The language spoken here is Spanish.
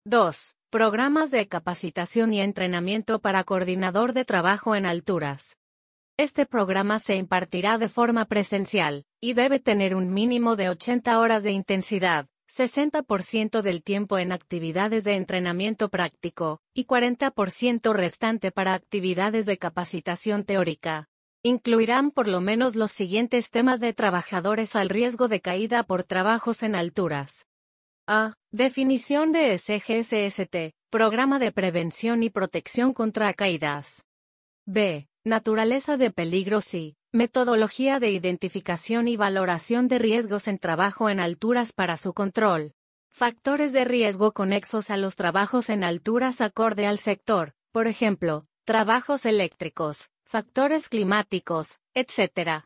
2. Programas de capacitación y entrenamiento para coordinador de trabajo en alturas. Este programa se impartirá de forma presencial, y debe tener un mínimo de 80 horas de intensidad, 60% del tiempo en actividades de entrenamiento práctico, y 40% restante para actividades de capacitación teórica. Incluirán por lo menos los siguientes temas de trabajadores al riesgo de caída por trabajos en alturas. A. Definición de SGSST, Programa de Prevención y Protección contra Caídas. B. Naturaleza de peligros y metodología de identificación y valoración de riesgos en trabajo en alturas para su control. Factores de riesgo conexos a los trabajos en alturas acorde al sector, por ejemplo, trabajos eléctricos, factores climáticos, etc.